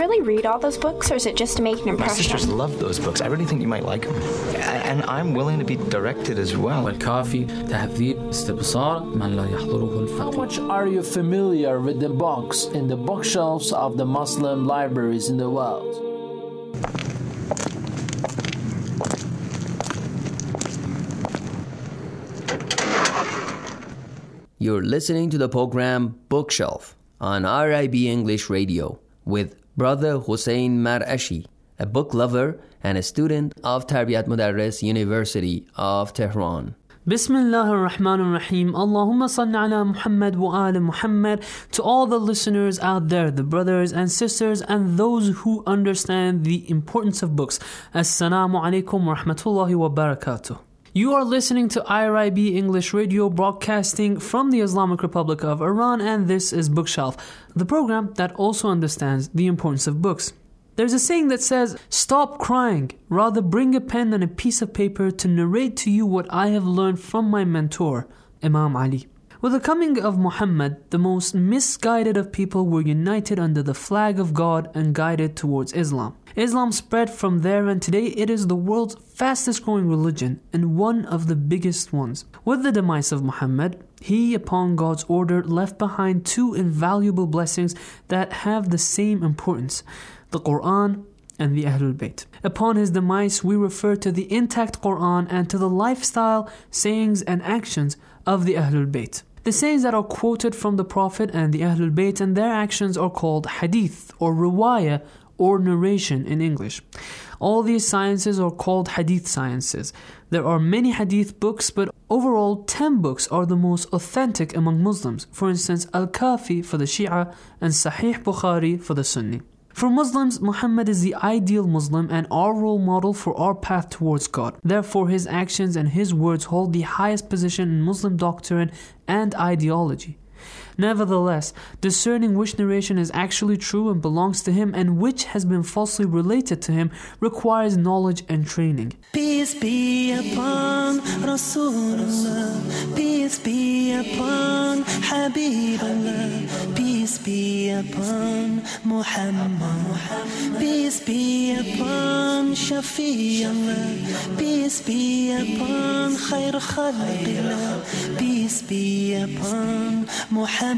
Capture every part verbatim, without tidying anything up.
really read all those books, or is it just to make an impression? My sisters love those books. I really think you might like them. And I'm willing to be directed as well. والكافي تهذيب استبصار من لا يحضره الفقيه. How much are you familiar with the books in the bookshelves of the Muslim libraries in the world? You're listening to the program Bookshelf on R I B English Radio with Brother Hussein Marashi, a book lover and a student of Tarbiyat Mudarris University of Tehran. Bismillah ar-Rahman ar-Rahim. Allahumma salli ala Muhammad wa ala Muhammad. To all the listeners out there, the brothers and sisters and those who understand the importance of books. Assalamu alaikum wa rahmatullahi wa barakatuh. You are listening to I R I B English Radio, broadcasting from the Islamic Republic of Iran, and this is Bookshelf, the program that also understands the importance of books. There's a saying that says, "Stop crying, rather bring a pen and a piece of paper to narrate to you what I have learned from my mentor, Imam Ali." With the coming of Muhammad, the most misguided of people were united under the flag of God and guided towards Islam. Islam spread from there, and today it is the world's fastest growing religion and one of the biggest ones. With the demise of Muhammad, he, upon God's order, left behind two invaluable blessings that have the same importance: the Quran and the Ahlul Bayt. Upon his demise, we refer to the intact Quran and to the lifestyle, sayings and actions of the Ahlul Bayt. The sayings that are quoted from the Prophet and the Ahlul Bayt and their actions are called hadith or riwayah or narration in English. All these sciences are called hadith sciences. There are many hadith books, but overall ten books are the most authentic among Muslims. For instance, Al-Kafi for the Shia and Sahih Bukhari for the Sunni. For Muslims, Muhammad is the ideal Muslim and our role model for our path towards God. Therefore, his actions and his words hold the highest position in Muslim doctrine and ideology. Nevertheless, discerning which narration is actually true and belongs to him and which has been falsely related to him requires knowledge and training. Peace be upon Rasulullah, peace be upon Habibullah, peace be upon Muhammad, peace be upon Shafi'ullah, peace be upon Khair Khalqillah, peace be upon Muhammad.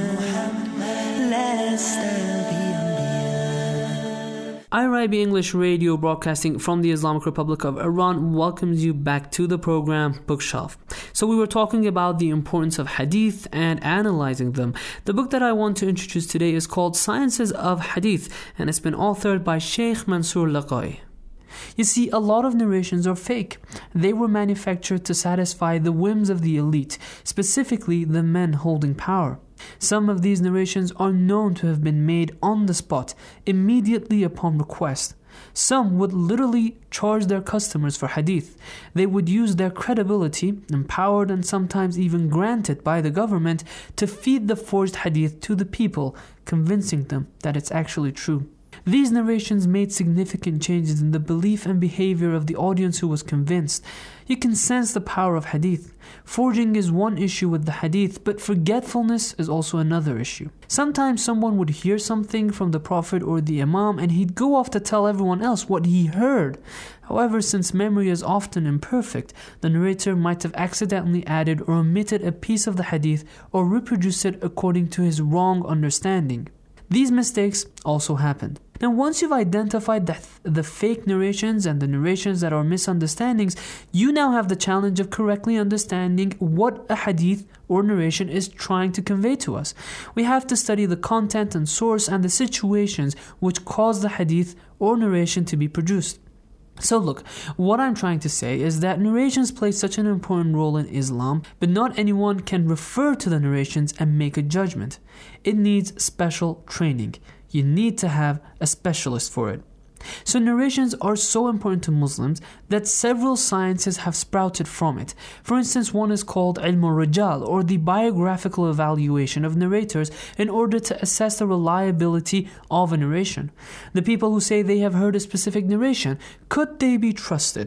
I R I B English Radio, broadcasting from the Islamic Republic of Iran, welcomes you back to the program Bookshelf. So we were talking about the importance of hadith and analyzing them. The book that I want to introduce today is called Sciences of Hadith, and it's been authored by Sheikh Mansour Laqai. You see, a lot of narrations are fake. They were manufactured to satisfy the whims of the elite, specifically the men holding power. Some of these narrations are known to have been made on the spot, immediately upon request. Some would literally charge their customers for hadith. They would use their credibility, empowered and sometimes even granted by the government, to feed the forged hadith to the people, convincing them that it's actually true. These narrations made significant changes in the belief and behavior of the audience who was convinced. You can sense the power of hadith. Forging is one issue with the hadith, but forgetfulness is also another issue. Sometimes someone would hear something from the Prophet or the Imam and he'd go off to tell everyone else what he heard. However, since memory is often imperfect, the narrator might have accidentally added or omitted a piece of the hadith or reproduced it according to his wrong understanding. These mistakes also happened. Now, once you've identified the, the fake narrations and the narrations that are misunderstandings, you now have the challenge of correctly understanding what a hadith or narration is trying to convey to us. We have to study the content and source and the situations which cause the hadith or narration to be produced. So look, what I'm trying to say is that narrations play such an important role in Islam, but not anyone can refer to the narrations and make a judgment. It needs special training. You need to have a specialist for it. So narrations are so important to Muslims that several sciences have sprouted from it. For instance, one is called Ilm al-Rijal, or the biographical evaluation of narrators in order to assess the reliability of a narration. The people who say they have heard a specific narration, could they be trusted?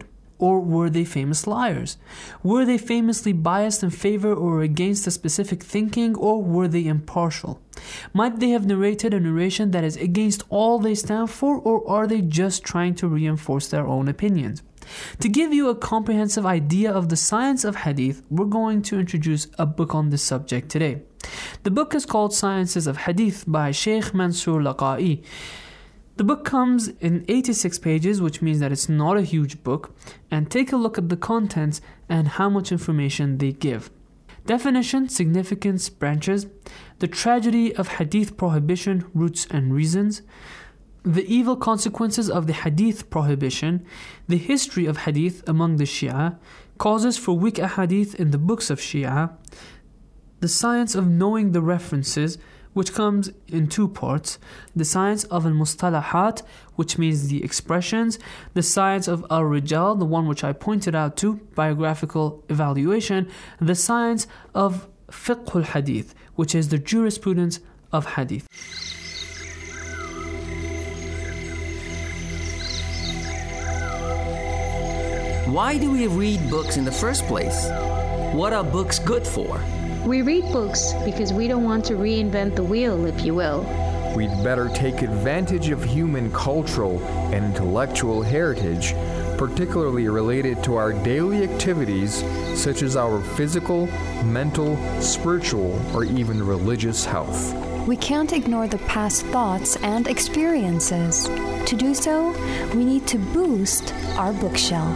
or were they famous liars? Were they famously biased in favor or against a specific thinking, or were they impartial? Might they have narrated a narration that is against all they stand for, or are they just trying to reinforce their own opinions? To give you a comprehensive idea of the science of hadith, we're going to introduce a book on this subject today. The book is called Sciences of Hadith by Sheikh Mansour Laqai. The book comes in eighty-six pages, which means that it's not a huge book, and take a look at the contents and how much information they give. Definition, significance, branches, the tragedy of hadith prohibition, roots and reasons, the evil consequences of the hadith prohibition, the history of hadith among the Shia, causes for weak ahadith in the books of Shia, the science of knowing the references, which comes in two parts, the science of al-mustalahat, which means the expressions, the science of al-rijal, the one which I pointed out to, biographical evaluation, the science of fiqh al-hadith, which is the jurisprudence of hadith. Why do we read books in the first place? What are books good for? We read books because we don't want to reinvent the wheel, if you will. We'd better take advantage of human cultural and intellectual heritage, particularly related to our daily activities, such as our physical, mental, spiritual, or even religious health. We can't ignore the past thoughts and experiences. To do so, we need to boost our bookshelf.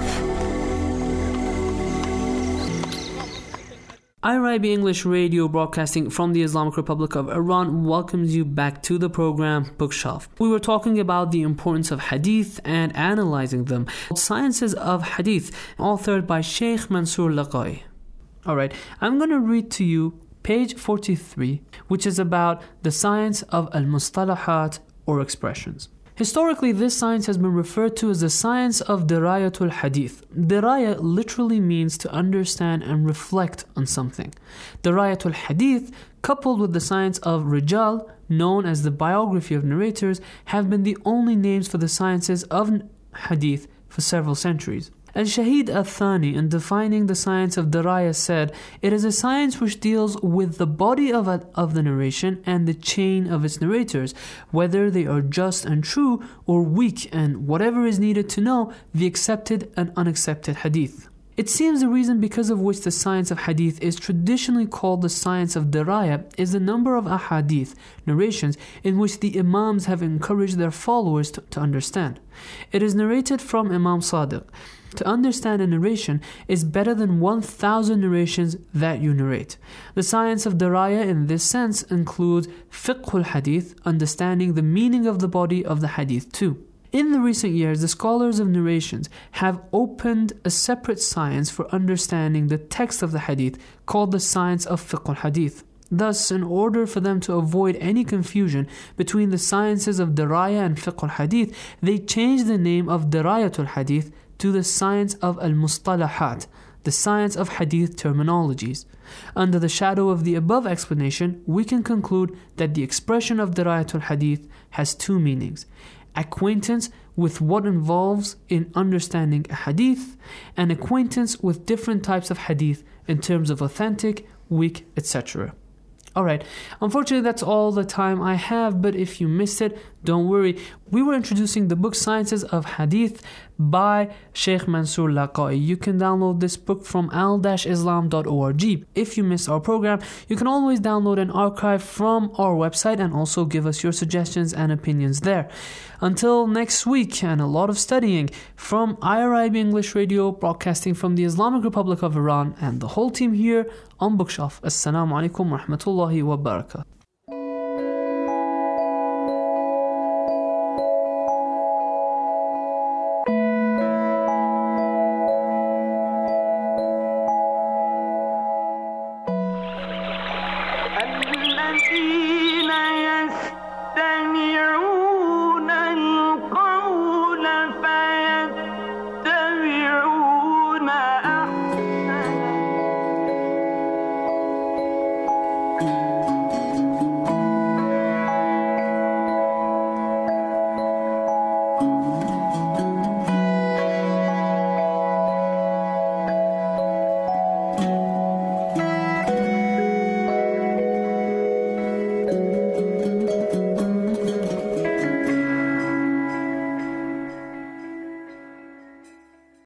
I R I B English Radio, broadcasting from the Islamic Republic of Iran, welcomes you back to the program Bookshelf. We were talking about the importance of hadith and analyzing them. Sciences of Hadith, authored by Sheikh Mansour Laqai. Alright, I'm going to read to you page forty-three, which is about the science of al-mustalahat, or expressions. Historically, this science has been referred to as the science of dirayatul hadith. Diraya literally means to understand and reflect on something. Dirayatul hadith, coupled with the science of rijal, known as the biography of narrators, have been the only names for the sciences of hadith for several centuries. Al-Shahid Al-Thani, in defining the science of diraya, said, "It is a science which deals with the body of, a, of the narration and the chain of its narrators, whether they are just and true or weak, and whatever is needed to know the accepted and unaccepted hadith." It seems the reason because of which the science of hadith is traditionally called the science of diraya is the number of ahadith, narrations, in which the imams have encouraged their followers to, to understand. It is narrated from Imam Sadiq. To understand a narration is better than one thousand narrations that you narrate. The science of diraya in this sense includes fiqh al-hadith, understanding the meaning of the body of the hadith too. In the recent years, the scholars of narrations have opened a separate science for understanding the text of the hadith called the science of fiqh al-hadith. Thus, in order for them to avoid any confusion between the sciences of diraya and fiqh al-hadith, they changed the name of dirayatul hadith to the science of al-mustalahat, the science of hadith terminologies. Under the shadow of the above explanation, we can conclude that the expression of dirayatul hadith has two meanings: acquaintance with what involves in understanding a hadith, and acquaintance with different types of hadith in terms of authentic, weak, et cetera. Alright, unfortunately that's all the time I have, but if you missed it, don't worry. We were introducing the book Sciences of Hadith by Sheikh Mansour Laqai. You can download this book from al dash islam dot org. If you missed our program, you can always download an archive from our website and also give us your suggestions and opinions there. Until next week, and a lot of studying from I R I B English Radio, broadcasting from the Islamic Republic of Iran, and the whole team here on Bookshelf. Assalamu alaikum wa rahmatullahi wa barakatuh.